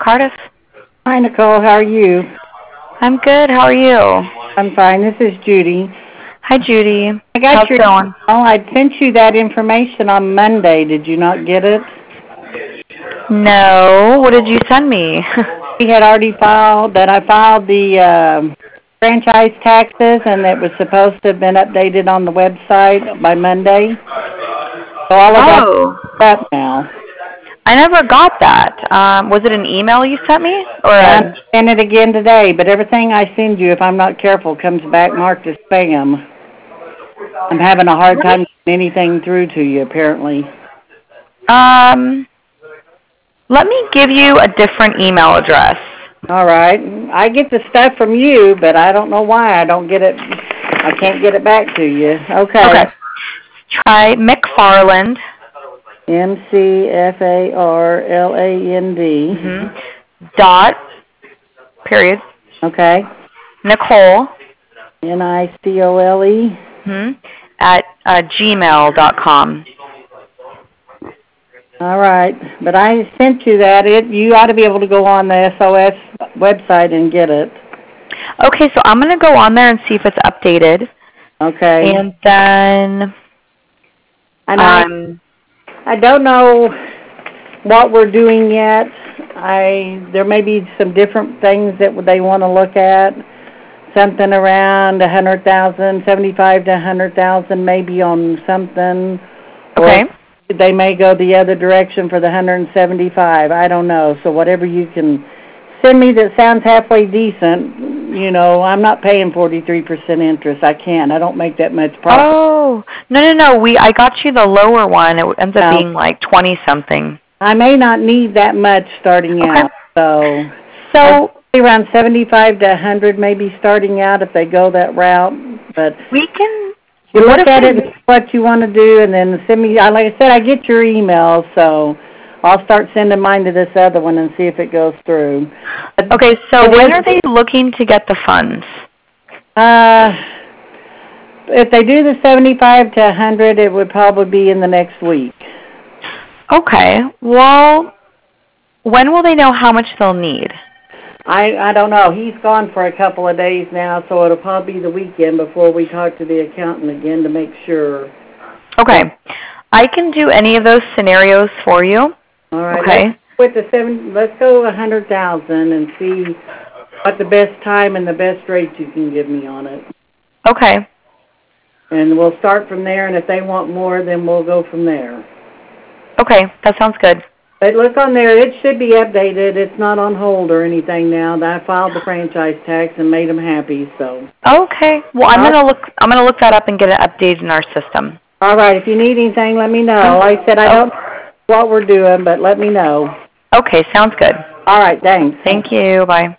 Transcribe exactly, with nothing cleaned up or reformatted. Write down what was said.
Cardiff. Hi, Nicole. How are you? I'm good. How are you? I'm fine. This is Judy. Hi, Judy. I got How's your it going? email. I sent you that information on Monday. Did you not get it? No. What did you send me? We had already filed that I filed the um, franchise taxes, and it was supposed to have been updated on the website by Monday. So all of Oh. that's up now. I never got that. Um, was it an email you sent me? Or I a... sent it again today, but everything I send you, if I'm not careful, comes back marked as spam. I'm having a hard time getting anything through to you, apparently. Um, let me give you a different email address. All right. I get the stuff from you, but I don't know why I don't get it. I can't get it back to you. Okay. Okay. Try McFarland. M C F A R L A N D. Mm-hmm. Dot. Period. Okay. Nicole. N I C O L E. Mm-hmm. At uh, gmail dot com. All right. But I sent you that. It. You ought to be able to go on the S O S website and get it. Okay, so I'm going to go on there and see if it's updated. Okay. And then... And I, um, I don't know what we're doing yet. I there may be some different things that they want to look at. Something around a hundred thousand, seventy-five to a hundred thousand, maybe on something. Okay. Or they may go the other direction for the hundred and seventy-five. I don't know. So whatever you can send me that sounds halfway decent. You know, I'm not paying forty-three percent interest. I can't. I don't make that much profit. Oh, no, no, no. We I got you the lower one. It ends up No. being like twenty something. I may not need that much starting Okay. out. So, So around seventy-five to a hundred maybe starting out if they go that route. But we can. you What look if at we, it and what you want to do, and then send me. Like I said, I get your email, so I'll start sending mine to this other one and see if it goes through. But Okay, so it when is- are they looking to get the funds? Uh, if they do the seventy-five to a hundred, it would probably be in the next week. Okay. Well, when will they know how much they'll need? I I don't know. He's gone for a couple of days now, so it'll probably be the weekend before we talk to the accountant again to make sure. Okay. I can do any of those scenarios for you. All right. Okay. Let's, with the seven, let's go a hundred thousand and see what the best time and the best rate you can give me on it. Okay. And we'll start from there. And if they want more, then we'll go from there. Okay, that sounds good. But look on there. It should be updated. It's not on hold or anything now. I filed the franchise tax and made them happy. So. Okay. Well, I'm gonna look. I'm gonna look that up and get it updated in our system. All right. If you need anything, let me know. Like I said, I don't know what we're doing, but let me know. Okay, sounds good. All right. Thanks. Thank you. Bye.